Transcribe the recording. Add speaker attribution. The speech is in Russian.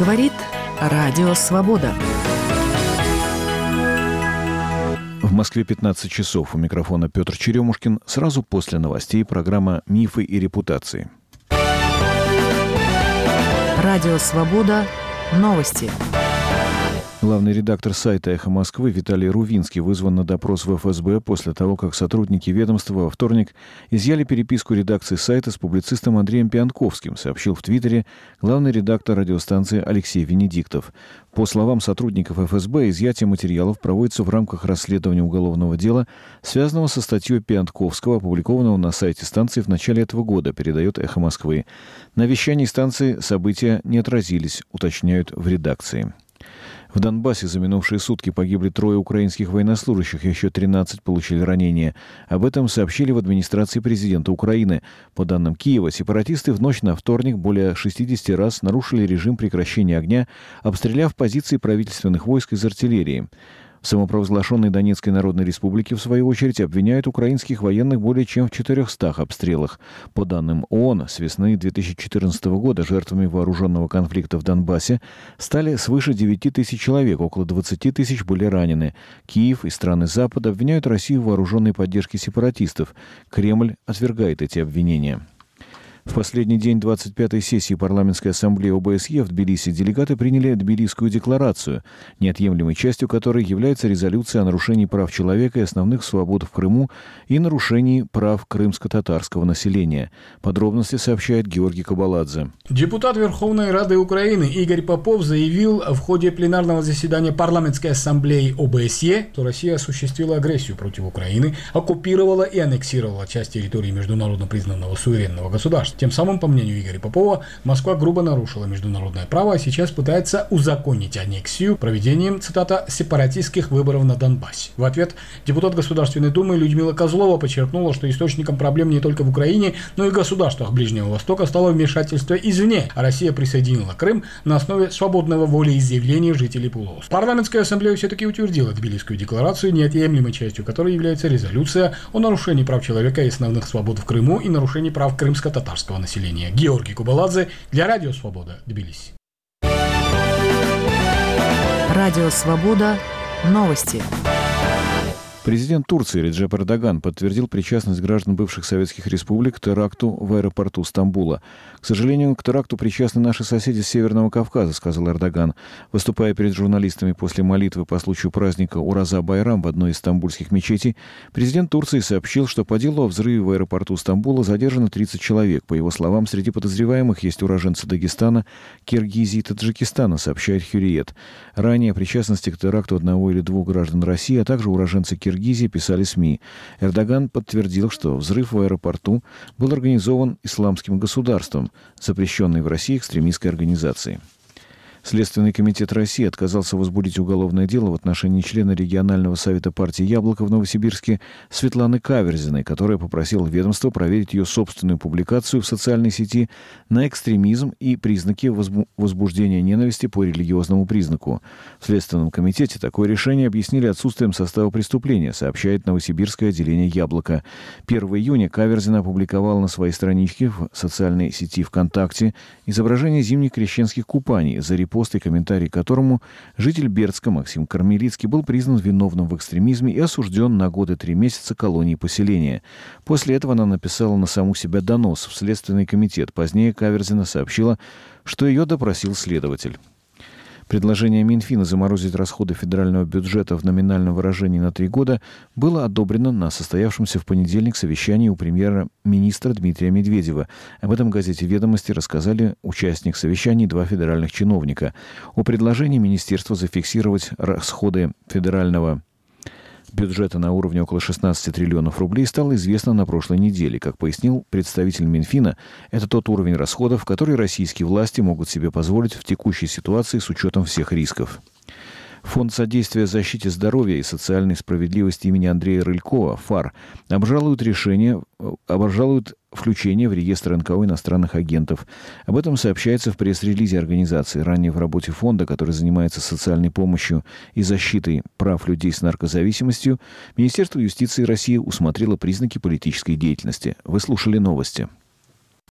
Speaker 1: Говорит Радио Свобода.
Speaker 2: В Москве 15 часов. У микрофона Петр Черемушкин. Сразу после новостей программа «Мифы и репутации».
Speaker 1: Радио Свобода. Новости.
Speaker 2: Главный редактор сайта «Эхо Москвы» Виталий Рувинский вызван на допрос в ФСБ после того, как сотрудники ведомства во вторник изъяли переписку редакции сайта с публицистом Андреем Пианковским, сообщил в Твиттере главный редактор радиостанции Алексей Венедиктов. По словам сотрудников ФСБ, изъятие материалов проводится в рамках расследования уголовного дела, связанного со статьей Пианковского, опубликованного на сайте станции в начале этого года, передает «Эхо Москвы». На вещании станции события не отразились, уточняют в редакции. В Донбассе за минувшие сутки погибли 3 украинских военнослужащих, еще 13 получили ранения. Об этом сообщили в администрации президента Украины. По данным Киева, сепаратисты в ночь на вторник более 60 раз нарушили режим прекращения огня, обстреляв позиции правительственных войск из артиллерии. В самопровозглашенной Донецкой Народной Республике, в свою очередь, обвиняют украинских военных более чем в 400 обстрелах. По данным ООН, с весны 2014 года жертвами вооруженного конфликта в Донбассе стали свыше 9 тысяч человек, около 20 тысяч были ранены. Киев и страны Запада обвиняют Россию в вооруженной поддержке сепаратистов. Кремль отвергает эти обвинения. В последний день 25-й сессии парламентской ассамблеи ОБСЕ в Тбилиси делегаты приняли Тбилисскую декларацию, неотъемлемой частью которой является резолюция о нарушении прав человека и основных свобод в Крыму и нарушении прав крымско-татарского населения. Подробности сообщает Георгий Кабаладзе.
Speaker 3: Депутат Верховной Рады Украины Игорь Попов заявил в ходе пленарного заседания парламентской ассамблеи ОБСЕ, что Россия осуществила агрессию против Украины, оккупировала и аннексировала часть территории международно признанного суверенного государства. Тем самым, по мнению Игоря Попова, Москва грубо нарушила международное право, а сейчас пытается узаконить аннексию проведением, цитата, «сепаратистских выборов на Донбассе». В ответ депутат Государственной Думы Людмила Козлова подчеркнула, что источником проблем не только в Украине, но и в государствах Ближнего Востока стало вмешательство извне, а Россия присоединила Крым на основе свободного волеизъявления жителей полуострова. Парламентская ассамблея все-таки утвердила Тбилисскую декларацию, неотъемлемой частью которой является резолюция о нарушении прав человека и основных свобод в Крыму и нарушении прав крымско-татарского населения. Георгий Кубаладзе для Радио Свобода, Тбилиси.
Speaker 1: Радио Свобода. Новости.
Speaker 2: Президент Турции Реджеп Эрдоган подтвердил причастность граждан бывших советских республик к теракту в аэропорту Стамбула. «К сожалению, к теракту причастны наши соседи с Северного Кавказа», — сказал Эрдоган. Выступая перед журналистами после молитвы по случаю праздника Ураза-Байрам в одной из стамбульских мечетей, президент Турции сообщил, что по делу о взрыве в аэропорту Стамбула задержано 30 человек. По его словам, среди подозреваемых есть уроженцы Дагестана, Киргизии и Таджикистана, сообщает Хюриет. Ранее о причастности к теракту одного или двух граждан России, а также уроженцы Киргизии писали СМИ. Эрдоган подтвердил, что взрыв в аэропорту был организован исламским государством, запрещенной в России экстремистской организацией. Следственный комитет России отказался возбудить уголовное дело в отношении члена регионального совета партии «Яблоко» в Новосибирске Светланы Каверзиной, которая попросила ведомство проверить ее собственную публикацию в социальной сети на экстремизм и признаки возбуждения ненависти по религиозному признаку. В Следственном комитете такое решение объяснили отсутствием состава преступления, сообщает новосибирское отделение «Яблоко». 1 июня Каверзина опубликовала на своей страничке в социальной сети ВКонтакте изображение зимних крещенских купаний, за пост и комментарий к которому житель Бердска Максим Кармелицкий был признан виновным в экстремизме и осужден на годы 3 месяца колонии поселения. После этого она написала на саму себя донос в Следственный комитет. Позднее Каверзина сообщила, что ее допросил следователь. Предложение Минфина заморозить расходы федерального бюджета в номинальном выражении на 3 года было одобрено на состоявшемся в понедельник совещании у премьер-министра Дмитрия Медведева. Об этом газете «Ведомости» рассказали участник совещаний 2 федеральных чиновника. О предложении министерства зафиксировать расходы федерального бюджета на уровне около 16 триллионов рублей стало известно на прошлой неделе. Как пояснил представитель Минфина, это тот уровень расходов, который российские власти могут себе позволить в текущей ситуации с учетом всех рисков. Фонд содействия защите здоровья и социальной справедливости имени Андрея Рылькова, ФАР, обжалуют включение в реестр НКО иностранных агентов. Об этом сообщается в пресс-релизе организации. Ранее в работе фонда, который занимается социальной помощью и защитой прав людей с наркозависимостью, Министерство юстиции России усмотрело признаки политической деятельности. Вы слушали новости.